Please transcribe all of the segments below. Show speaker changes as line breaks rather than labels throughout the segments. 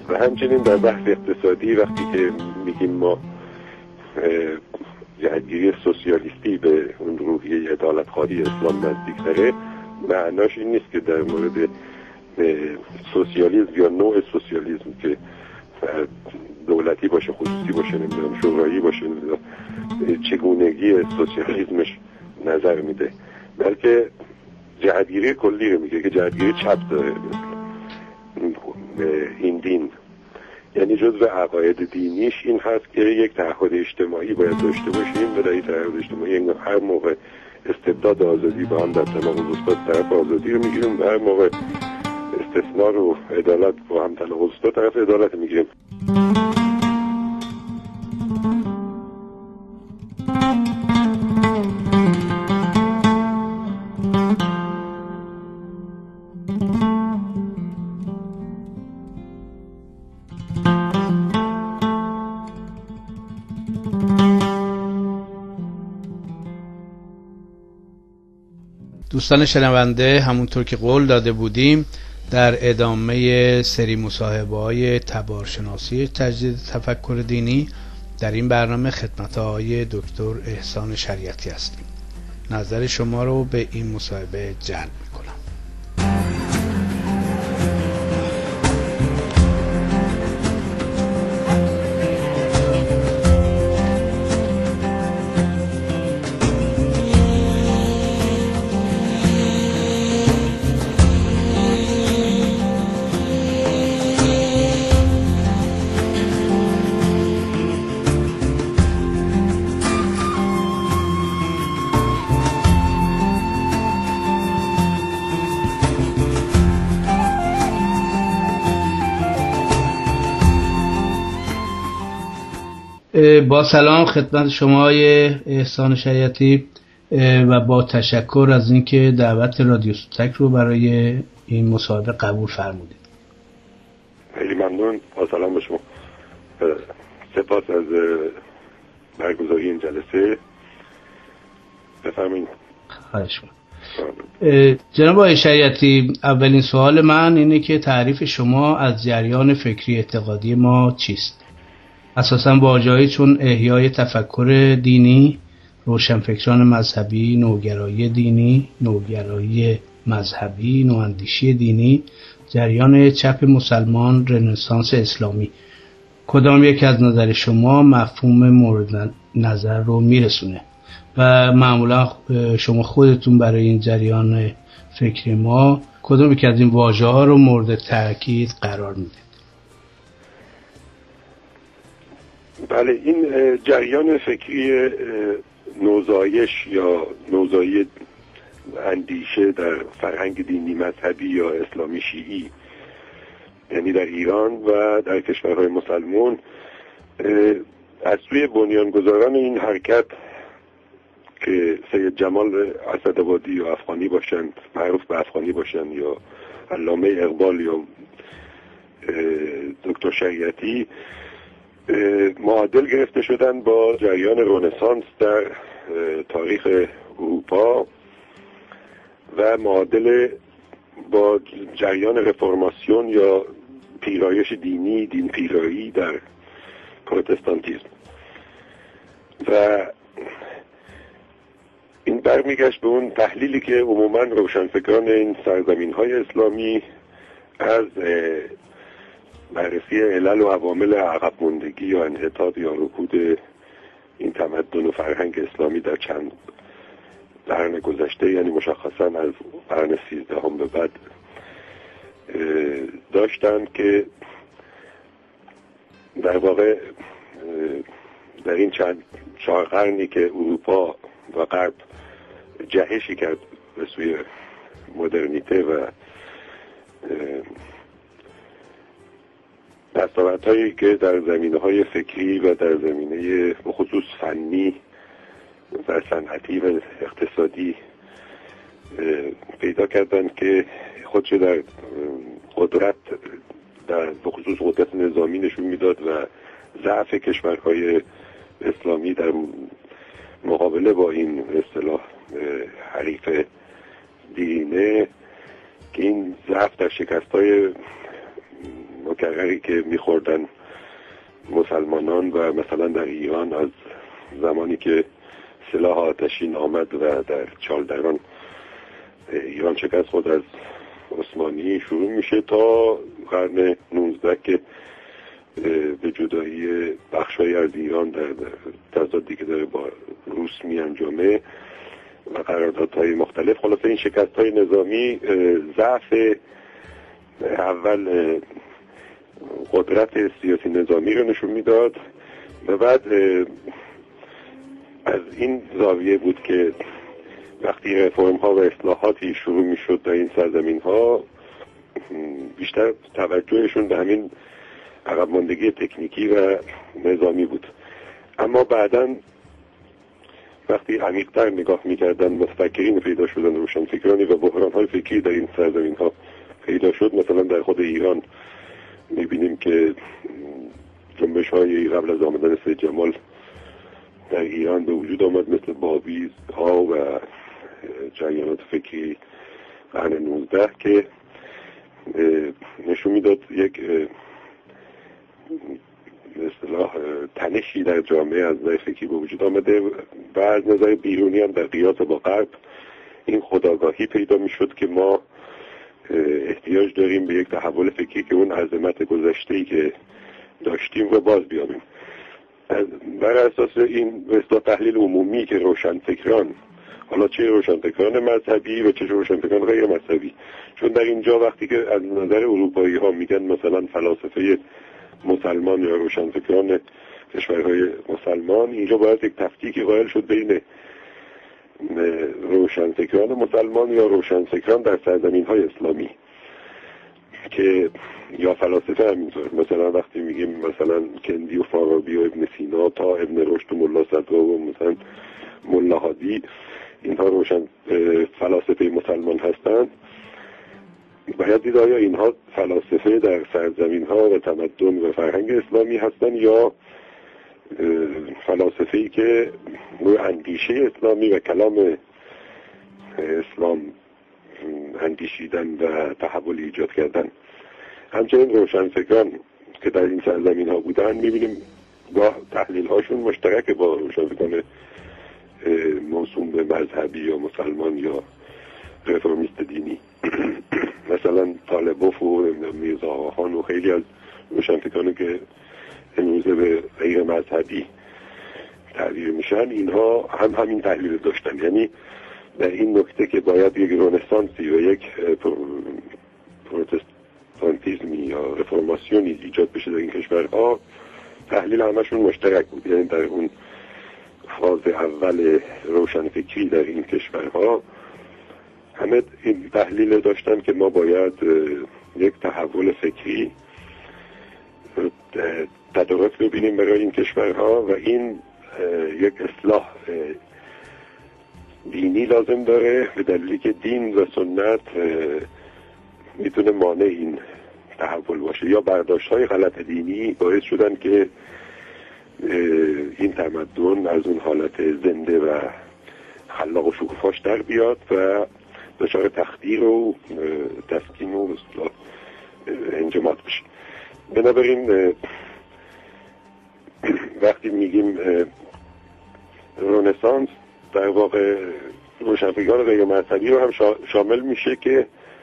و همچنین در بحث اقتصادی وقتی که میگیم ما جهتگیری سوسیالیستی به اون روحیه عدالت‌خواهی اسلام نزدیک‌تره، معناش این نیست که در مورد سوسیالیسم یا نوع سوسیالیسم که دولتی باشه، خصوصی باشه، نمیدونم شورایی باشه، نمیدونم چگونگی سوسیالیسمش نظر میده، بلکه جهتگیری کلی رو میگه که جهتگیری چپ داره این دین. یعنی جزو عقاید دینیش این هست که یک تعهد اجتماعی باید داشته باشیم و در این تعهد اجتماعی هر موقع استبداد آزادی با هم در تناقض افتاد طرف آزادی رو میگیریم و هر موقع استثناء رو عدالت با هم تناقض افتاد طرف عدالت میگیریم.
دوستان شنونده، همونطور که قول داده بودیم در ادامه سری مصاحبه‌های تبارشناسی تجدید تفکر دینی در این برنامه خدمت آقای دکتر احسان شریعتی هستیم. نظر شما رو به این مصاحبه جلب می‌کنم. با سلام خدمت شما احسان شریعتی و با تشکر از اینکه دعوت رادیو سوتک رو برای این مصاحبه قبول فرمودید.
خیلی ممنون. با سلام به شما. سپاس از برگزاری این جلسه. بفرمایید.
خواهش می‌کنم. جناب آقای شریعتی، اولین سوال من اینه که تعریف شما از جریان فکری اعتقادی ما چیست؟ اساساً واژه‌ای چون احیای تفکر دینی، روشنفکران مذهبی، نوگرایی دینی، نوگرایی مذهبی، نواندیشی دینی، جریان چپ مسلمان، رنسانس اسلامی، کدام یک از نظر شما مفهوم مورد نظر رو میرسونه و معمولا شما خودتون برای این جریان فکری ما کدام یک از این واژه‌ها رو مورد تاکید قرار میدید؟
بله، این جریان فکری نوزایش یا نوزایی اندیشه در فرهنگ دینی مذهبی یا اسلامی شیعی، یعنی در ایران و در کشورهای مسلمان، از سوی بنیانگذاران این حرکت که سید جمال اسدآبادی یا افغانی باشند، معروف به افغانی باشند، یا علامه اقبال یا دکتر شریعتی، معادل گرفته شدن با جریان رنسانس در تاریخ اروپا و معادل با جریان رفرماسیون یا پیرایش دینی، دین پیرایی در پروتستانتیسم. و این برمیگشت به اون تحلیلی که عموما روشنفکران این سرزمین‌های اسلامی از بررسی علل و عوامل عقب ماندگی یا انحطاط یا رکود این تمدن و فرهنگ اسلامی در چند قرن گذشته، یعنی مشخصا از قرن 13 به بعد، داشتن که در واقع در این چهار قرنی که اروپا و غرب جهشی کرد به سوی مدرنیته و دستاوردهایی که در زمینه‌های فکری و در زمینه بخصوص فنی و صنعتی و اقتصادی پیدا کردن که خودش در قدرت، در بخصوص قدرت نظامی نشون میداد و ضعف کشورهای اسلامی در مقابله با این اصطلاح حریف دینه، که این ضعف در شکست‌های مکرری که میخوردن مسلمانان و مثلا در ایران از زمانی که سلاح آتشین آمد و در چالدران ایران شکست خود از عثمانی شروع میشه تا قرن 19 که به جدایی بخشای از ایران در تضادی که داره با روس می انجامه و قراردادهای مختلف. خلاصه این شکست‌های نظامی ضعف اول قدرت سیاسی نظامی رو نشون میداد و بعد از این زاویه بود که وقتی رفرم ها و اصلاحاتی شروع میشد در این سرزمین ها بیشتر توجهشون به همین عقب ماندگی تکنیکی و نظامی بود. اما بعداً وقتی عمیق‌تر نگاه می‌کردن متفکرین پیدا شدن، روشنفکرانی و بحران‌های فکری در این سرزمین‌ها پیدا شد. مثلا در خود ایران می‌بینیم که جنبش‌های قبل از آمدن سید جمال در ایران به وجود آمد، مثل بابی‌ها و جریانات فکری قرن 19 که نشون میداد یک به اصطلاح تنشی در جامعه از نظر فکری به وجود آمده و از نظر بیرونی هم در قیاس با غرب این خودآگاهی پیدا میشد که ما احتیاج داریم به یک تحول فکری که اون عظمت گذشته‌ای که داشتیم رو باز بیابیم. بر اساس این به تحلیل عمومی که روشنفکران، حالا چه روشنفکران مذهبی و چه روشنفکران غیر مذهبی، چون در اینجا وقتی که از نظر اروپایی ها میگن مثلا فلاسفه مسلمان یا روشنفکران کشورهای مسلمان، اینجا باید یک تفکیکی قائل شد بین روشنفکران مسلمان یا روشنفکران در سرزمین‌های اسلامی که یا فلاسفه همینطور. مثلا وقتی میگیم مثلا کندی و فارابی و ابن سینا تا ابن رشد و ملا صدرا و مثلا ملا هادی، اینها روشن فلاسفه مسلمان هستند، باید دید آیا اینها فلاسفه در سرزمین‌ها و تمدن و فرهنگ اسلامی هستند یا فلاسفه‌ای که روی اندیشه اسلامی و کلام اسلام اندیشیدن و تحول ایجاد کردن. همچنین روشنفکران که در این سرزمین‌ها بودن می‌بینیم با تحلیل‌هاشون مشترک با روشنفکران موسوم به مذهبی یا مسلمان یا رفرمیست دینی. مثلا طالبوف و میرزا آقاخان و خیلی از روشنفکرانی که امروزه به غیر مذهبی تعبیر میشن، اینها هم همین تحلیل داشتن. یعنی در این نکته که باید یک رنسانسی و یک پروتستانتیزمی یا رفرماسیونی ایجاد بشه در این کشورها، تحلیل همشون مشترک بود. یعنی در اون فاز اول روشنفکری در این کشورها همه این تحلیل داشتن که ما باید یک تحول فکری تدارک ببینیم برای این کشورها و این یک اصلاح دینی لازم داره، به دلیلی که دین و سنت میتونه مانع این تحول باشه یا برداشت‌های غلط دینی باعث شدن که این تمدن از اون حالت زنده و خلاق و شکوفاش در بیاد و دچار تخدیر و تسکین و انجماد بشه. بنابراین وقتی میگیم رنسانس، در واقع روشنفکران غیر مذهبی رو هم شامل میشه که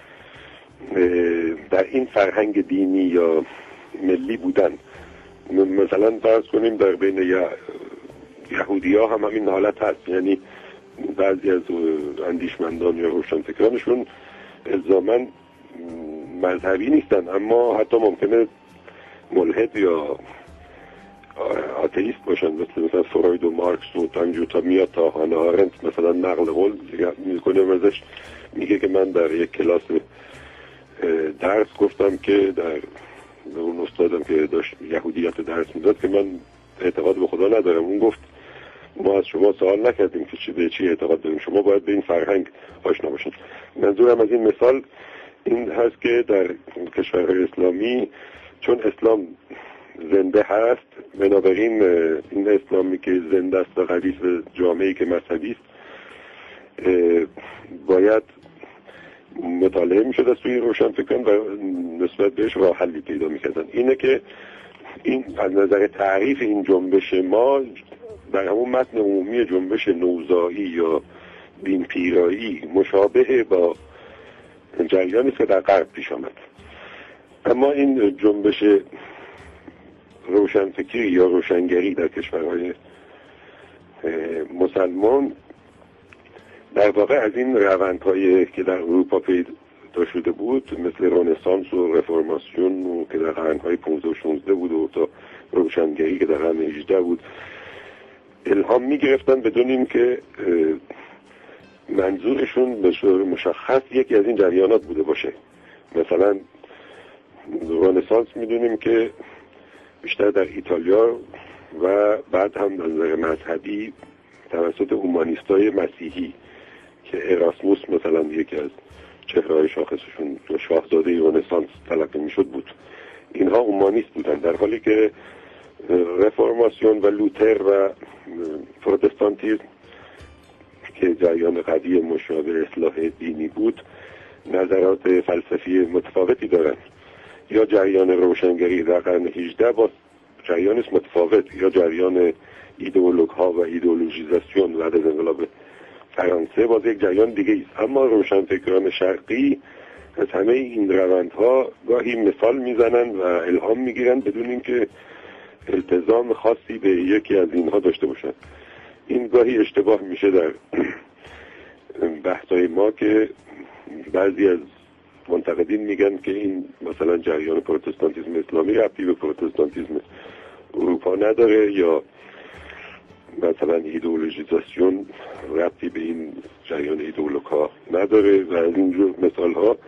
در این فرهنگ دینی یا ملی بودن. مثلا فرض کنیم در بین یهودی ها هم همین حالت هست، یعنی بعضی از اندیشمندان یا روشنفکرانشون الزاماً مذهبی نیستن، اما حتی ممکنه ملحد یا آتئیست باشن، مثلا فروید و مارکس و تا میاد تا هانا آرنت مثلا نقل قول میکنه ازش، میگه که من در یک کلاس درس گفتم که در اون استادم که داشت یهودیت درس میداد که من اعتقاد به خدا ندارم. اون گفت ما از شما سوال نکردیم که به چی اعتقاد داریم، شما باید به این فرهنگ آشنا باشید. منظورم از این مثال این هست که در کشورهای اسلامی چون اسلام زنده هست، بنابراین این اسلامی که زنده است و قوی به جامعه‌ای که مذهبی است باید مطالعه میشد از سوی روشنفکران و نسبت بهش راه حلی پیدا میکردن. اینه که این از نظر تعریف این جنبش ما در همون متن عمومی جنبش نوزایی یا دین پیرایی مشابه با جریانی که در غرب پیش آمد. اما این جنبش روشنفکری یا روشنگری در کشورهای مسلمان در واقع از این روندهایی که در اروپا پیدا شده بود، مثل رنسانس و رفرماسیون که در قرن‌های 15 و 16 بود و تا روشنگری که در قرن 18 بود، الهام می‌گرفتن بدون اینکه منظورشون به صورت مشخص یکی از این جریانات بوده باشه. مثلا رنسانس می‌دونیم که بیشتر در ایتالیا و بعد هم از نظر مذهبی توسط اومانیستای مسیحی که اراسموس مثلا یکی از چهره‌های شاخصشون شاهزاده رنسانس تلقی میشد بود. اینها اومانیست بودن، در حالی که رفرماسیون و لوتر و پروتستانتیسم که جریان قوی مشابه اصلاح دینی بود نظرات فلسفی متفاوتی دارن. یا جریان روشنگری در قرن 18 با جریان متفاوت، یا جریان ایدئولوگ ها و ایدئولوژیزاسیون بعد از انقلاب فرانسه باز یک جریان دیگه است. اما روشنفکران شرقی از همه این روندها گاهی مثال میزنن و الهام میگیرن بدون اینکه التزام خاصی به یکی از اینها داشته باشن. این گاهی اشتباه میشه در بحثای ما که بعضی از منتقدین میگن که این مثلا جریان پروتستانتیسم اسلامی ربطی به پروتستانتیسم اروپا نداره، یا مثلا ایدئولوژیزاسیون ربطی به این جریان ایدئولوژها نداره و از اینجور مثال ها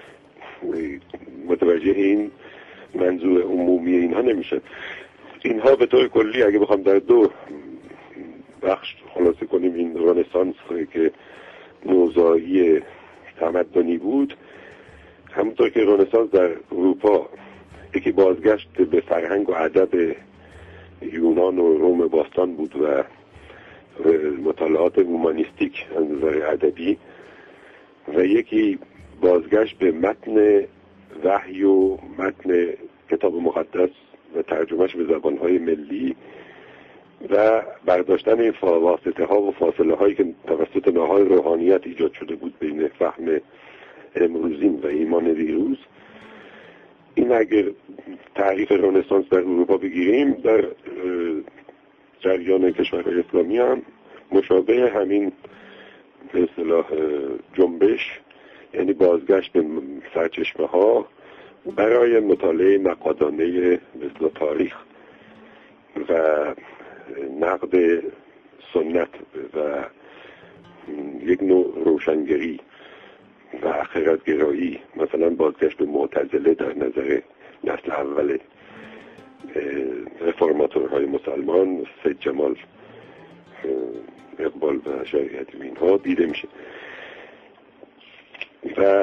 متوجه این منظور عمومی اینها نمیشه. اینها به طور کلی اگه بخوام در دو بخش خلاصه کنیم، این رنسانس که نوزایی تمدنی بود، همونطور که رنسانس در اروپا یکی بازگشت به فرهنگ و ادب یونان و روم باستان بود و مطالعات اومانیستیک از نظر ادبی، و یکی بازگشت به متن وحی و متن کتاب مقدس و ترجمهش به زبانهای ملی و برداشتن این واسطه ها و فاصله هایی که توسط نهاد روحانیت ایجاد شده بود بین فهم امروزین و ایمان دیروز. این اگر تعریف رنسانس در اروپا بگیریم، در جریان کشورهای اسلامی هم مشابه همین به اصطلاح جنبش، یعنی بازگشت به سرچشمه ها برای مطالعه نقادانه مثل تاریخ و نقد سنت و یک نوع روشنگری و خردگرایی، مثلا بازگشت به معتزله در نظر نسل اول رفرماتورهای مسلمان، سید جمال اقبال و شریعتی و اینها دیده میشه. و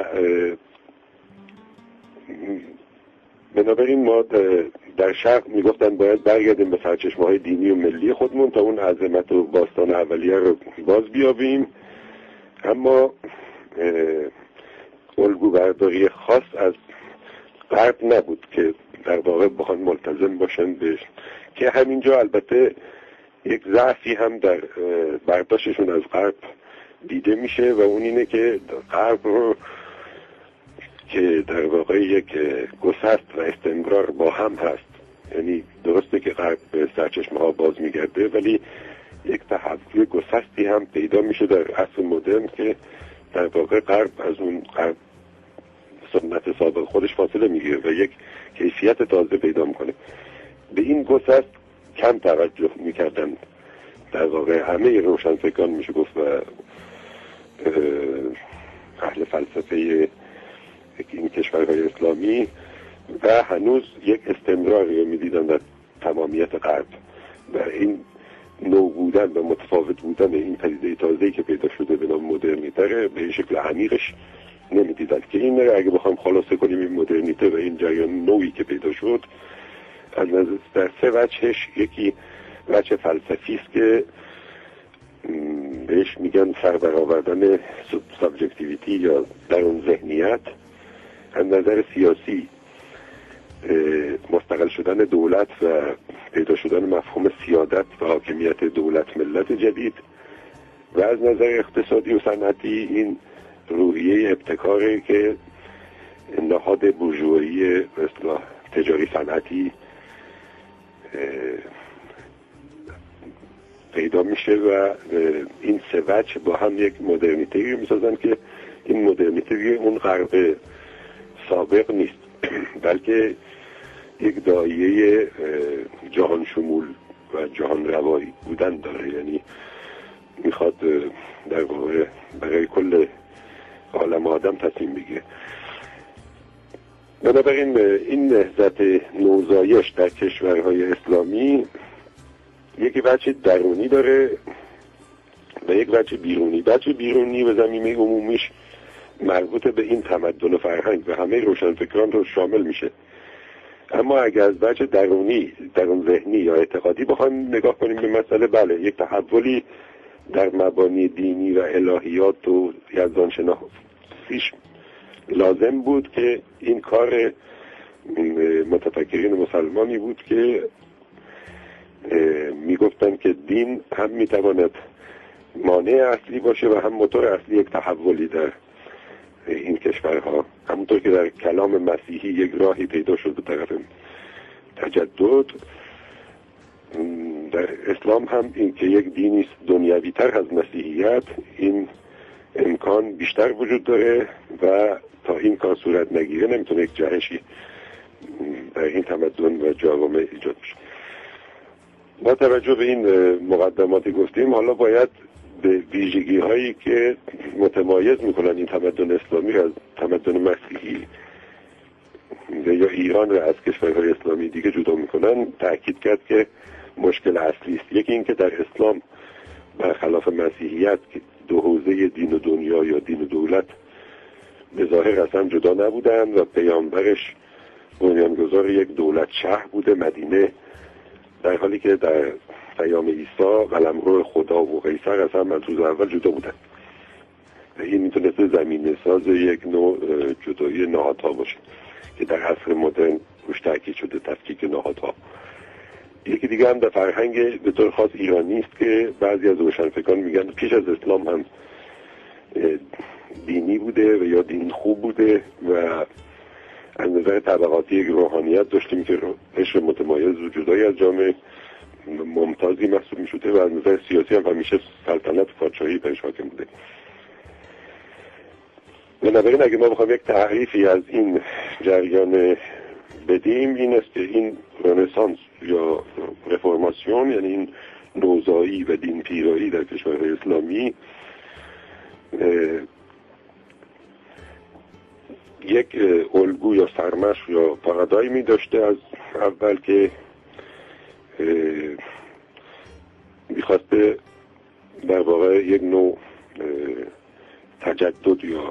بنابراین ما در شرق میگفتن باید برگردیم به سرچشمه های دینی و ملی خودمون تا اون عظمت و باستان اولیه رو باز بیابیم، اما الگو برداری خاص از غرب نبود که در واقع بخوان ملتزم باشن بهش، که همینجا البته یک ضعفی هم در برداشتشون از غرب دیده میشه و اون اینه که غرب رو که در واقع یک گسست و استمرار با هم هست، یعنی درسته که غرب به سرچشمه ها باز میگرده ولی یک تحول گسستی هم پیدا میشه در عصر مدرن که در واقع غرب از اون غرب سنت سابق خودش فاصله میگیره و یک کیفیت تازه پیدا میکنه. به این گسست کم توجه میکردن در واقع همه روشنفکران میشه گفت و اهل فلسفه این کشورهای اسلامی، و هنوز یک استمراری میدیدن در تمامیت غرب و این نو بودن و متفاوت بودن این پدیده تازه‌ای که پیدا شده به نام مدرنیته به شکل عمیقش نمیدیدن. که این رو اگه بخوام خلاصه کنیم، این مدرنیته و این جریان نوعی که پیدا شد از نظر در سه وجهش، یکی وجه فلسفی است که بهش میگن سربرآوردن سابجکتیویتی یا درون ذهنیت، از نظر سیاسی مستقل شدن دولت و پیدا شدن مفهوم سیادت و حاکمیت دولت ملت جدید، و از نظر اقتصادی و صنعتی این روحیه ابتکاری که نهاد بورژوایی اصطلاح تجاری صنعتی پیدا میشه و این سه وجه با هم یک مدرنیته میسازن که این مدرنیته اون غرب سابق نیست، بلکه یک دایره جهان شمول و جهان روایی بودن داره، یعنی میخواد در واقع برای کل عالم آدم تصمیم بگیره. بنابراین این نهضت نوزایش در کشورهای اسلامی یک وجه درونی داره و یک وجه بیرونی. وجه بیرونی و زمینه عمومیش مربوط به این تمدن و فرهنگ و همه روشنفکران رو شامل میشه. اما اگر از وجه درونی، درون ذهنی یا اعتقادی بخوایم نگاه کنیم به مسئله، بله یک تحولی در مبانی دینی و الهیات و یزدان شناسیش لازم بود که این کار متفکرین مسلمانی بود که میگفتن که دین هم میتواند مانع اصلی باشه و هم موتور اصلی یک تحولی در این کشورها، همونطور که در کلام مسیحی یک راهی پیدا شد به طرف تجدد، در اسلام هم این که یک دینی دنیوی تر از مسیحیت این امکان بیشتر وجود داره و تا این کار صورت نگیره نمیتونه یک جهشی در این تمدن و جوامع ایجاد بشه. با توجه به این مقدماتی گفتیم، حالا باید به ویژگی هایی که متمایز میکنن این تمدن اسلامی را از تمدن مسیحی یا ایران را از کشورهای اسلامی دیگه جدا میکنن تأکید کرد که مشکل اصلی است. یکی این که در اسلام برخلاف مسیحیت که دو حوزه دین و دنیا یا دین و دولت به ظاهر اصلا جدا نبودن و پیامبرش بنیانگذار یک دولت شهر بوده، مدینه، در حالی که در پیام عیسی قلمرو خدا و قیصر اصلا از روز اول جدا بودن. این میتونسته زمینه ساز یک نوع جدایی نهادها باشه که در عصر مدرن روش تاکید شده، تفکیک نهادها. یکی دیگه هم در فرهنگ به طور خاص ایرانی است که بعضی از روشنفکران میگن پیش از اسلام هم دینی بوده و یا دین خوب بوده و از نظر طبقاتی یک روحانیت داشتیم که قشر متمایز و جدایی از جامعه ممتازی محسوب میشده و از نظر سیاسی هم همیشه سلطنت پادشاهی برش حاکم بوده. بنابراین اگه ما بخوایم یک تعریفی از این جریان بدیم، این است که این رنسانس یا رفرماسیون، یعنی این نوزایی و دین پیرایی در کشورهای اسلامی، یک الگو یا سرمشق یا پارادایمی داشته از اول که میخواسته در واقع یک نوع تجدد یا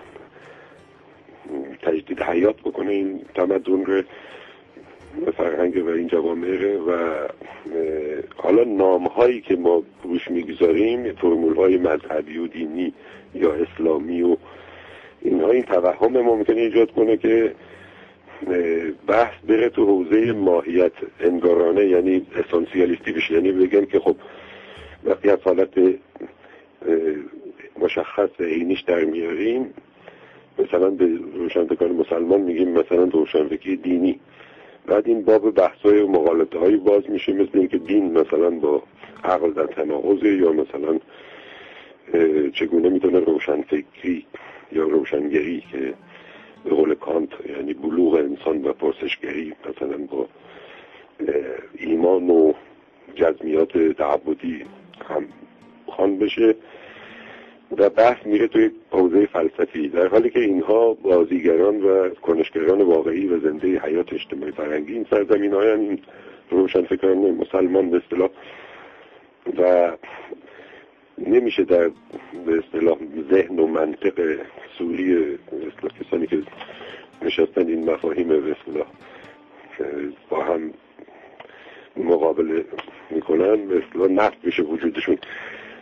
تجدید حیات بکنه این تمدن رو، فرهنگ و این جوامع و حالا نامهایی که ما روش میگذاریم فرمولهای مذهبی و دینی یا اسلامی و اینها، این توهم ممکنه ایجاد کنه که بحث بره تو حوزه ماهیت انگارانه، یعنی اسانسیالیستی بشه، یعنی بگن که خب وقتی از حالت مشخص عینیش در میاریم، مثلا به روشنفکران مسلمان میگیم مثلا روشنفکری دینی، بعد این باب بحث‌های و مغالطه‌های باز میشه، مثل اینکه دین مثلا با عقل در تناقض، یا مثلا چگونه میتونه روشنفکری یا روشنگری که به قول کانت یعنی بلوغ انسان و پرسشگری مثلا با ایمان و جزمیات تعبدی هم خوان بشه و بحث میره توی حوزه فلسفی، در حالی که اینها بازیگران و کنشگران واقعی و زنده حیات اجتماعی فرهنگی این سرزمین‌های هم این روشنفکران مسلمان به اصطلاح، و نمیشه در به اصطلاح ذهن و منطق سوری اصطلاح کسانی که نشستن این مفاهیم به اصطلاح با هم مقابله میکنن به اصطلاح نفت بشه وجودشون.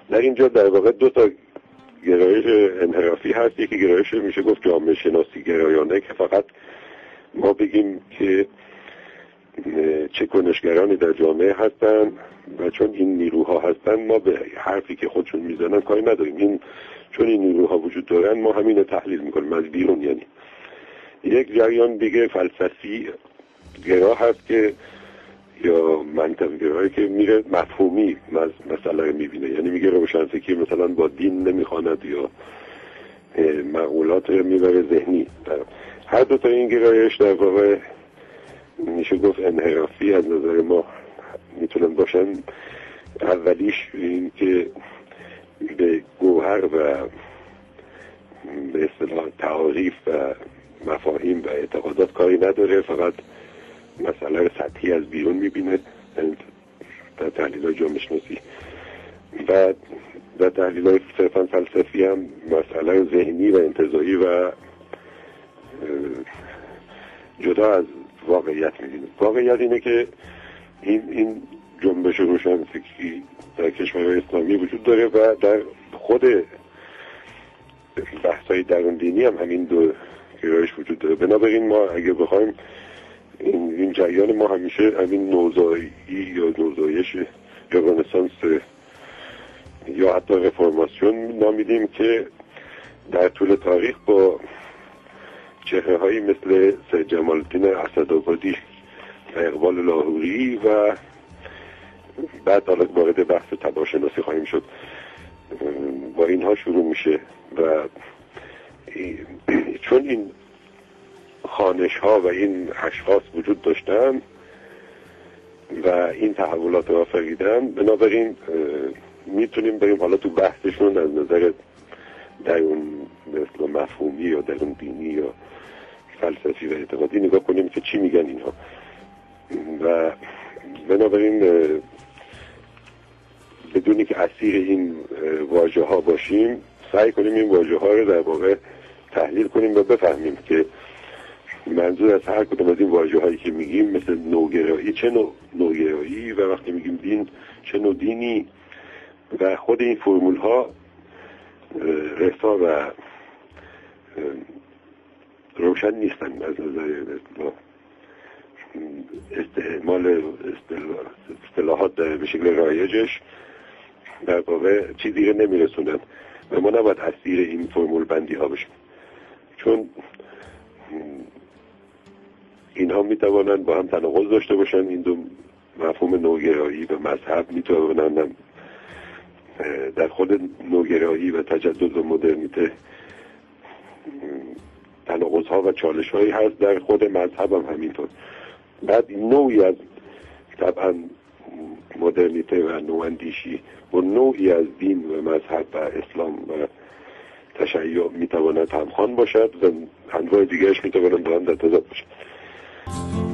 در اینجا در واقع دو تا گرایش انحرافی هست. یکی گرایش میشه گفت جامعه شناسی گرایانه که فقط ما بگیم که چه کنشگرانی در جامعه هستن و چون این نیروها هستن ما به حرفی که خودشون میزنن کاری نداریم. این چون این نیروها وجود دارن ما همین رو تحلیل میکنیم از بیرون. یعنی یک جریان دیگه فلسفی گرا هست که یا منطق گرایی که میره مفهومی مسئله رو میبینه، یعنی میگه روشنفکری مثلا با دین نمیخواند یا معقولات رو میبره ذهنی. هر دو تا این گرایش در واقع میشه گفت انحرافی از نظر ما میتونن باشن. اولیش این که به گوهر و به اصطلاح تعاریف و مفاهیم و اعتقادات کاری نداره، فقط مسئله سطحی از بیرون میبینه در تحلیل‌های جامعه شناسی. و در تحلیل‌های صرفاً فلسفی هم مسئله ذهنی و انتزاعی و جدا از واقعیت می‌بینه. واقعیت اینه که این جنبش روشنفکری در کشورهای اسلامی وجود داره و در خود بحث‌های درون دینی هم همین دو گرایش وجود داره. بنابراین ما اگه بخوایم این جریان ما همیشه همین نوزایی یا نوزایش یا رنسانس یا حتی رفرماسیون نامیدیم که در طول تاریخ با چهره هایی مثل سید جمال الدین اسدآبادی و اقبال لاهوری و بعد حالا وارد بحث تبارشناسی خواهیم شد، با اینها شروع میشه. و چون این خوانش ها و این اشخاص وجود داشتن و این تحولات را آفریدن، بنابراین میتونیم بریم حالا تو بحثشون از نظر درون مثل مفهومی یا درون دینی یا فلسفی و اعتقادی نگاه کنیم که چی میگن اینها. و بنابراین بدونی که اسیر این واژه ها باشیم سعی کنیم این واژه ها رو در واقع تحلیل کنیم و بفهمیم که منظور از هر کدوم از این واژه هایی که میگیم مثل نوگرایی چه نوع نوگرایی و وقتی میگیم دین چه نوع دینی و خود این فرمول ها رسا و روشن نیستن از نظر استعمال اصطلاحات به شکل رایجش در واقع چیزی رو نمیرسونن و ما نباید اسیر این فرمول بندی ها بشیم، چون اینها میتوانند با هم تناقض داشته باشن. این دو مفهوم نوگرایی و مذهب میتوانند در خود نوگرایی و تجدد و مدرنیته تناقض ها و چالش هایی هست، در خود مذهب هم همینطور. بعد نوعی از طبعا مدرنیته و نواندیشی و نوعی از دین و مذهب و اسلام و تشیع میتواند همخوان باشد و انواع دیگرش میتواند با هم در تضاد باشد.